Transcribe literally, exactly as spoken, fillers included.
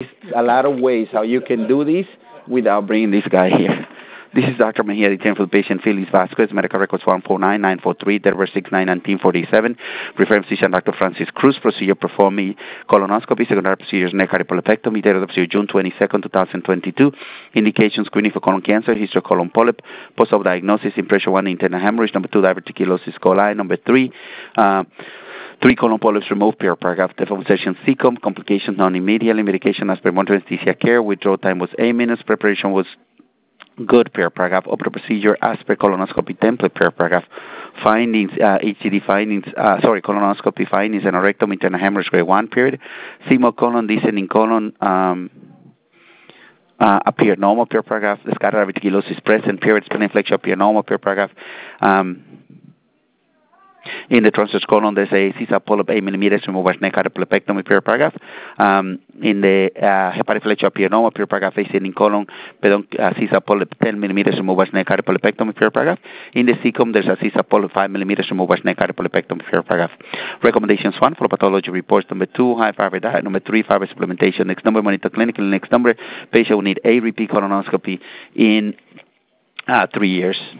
a lot of ways how you can do this without bringing this guy here. This is Doctor Mejia, the for the patient Felix Vasquez, medical records one four nine nine four three, Delaware six nine nineteen forty-seven. Referring physician Doctor Francis Cruz, procedure performing colonoscopy, secondary procedures neck hyperlepectomy, date of the procedure June twenty-second, twenty twenty-two. Indications screening for colon cancer, history of colon polyp, post-op diagnosis, impression one, internal hemorrhage, number two, diverticulosis coli, number three, uh, Three colon polyps removed, per paragraph. Defossation C C O M, complications non-immediately, medication as per monitoring anesthesia care, withdrawal time was eight minutes, preparation was good, per paragraph. Operative procedure as per colonoscopy template, per paragraph. Findings, uh, H C D findings, uh, sorry, colonoscopy findings, aneurysm, internal hemorrhage, grade one, period. Sigmoid colon, descending colon, um, uh, appear normal, per paragraph. The scattered diverticulosis present, period. Spleen-inflection appear normal, per paragraph. Um, In the transverse colon, there's a C S A polyp eight millimeters removed by neck hyperlepectomy, per paragraph. Um, in the uh, hepatic fletcher appear normal, per paragraph. Ascending colon, perdón, uh, C S A polyp ten millimeters removed by neck hyperlepectomy, per paragraph. In the C C O M, there's a C S A polyp five millimeters removed by neck hyperlepectomy, per paragraph. Recommendations one, for pathology reports. Number two, high fiber diet. Number three, fiber supplementation. Next number, monitor clinically. Next number, patient will need a repeat colonoscopy in uh, three years.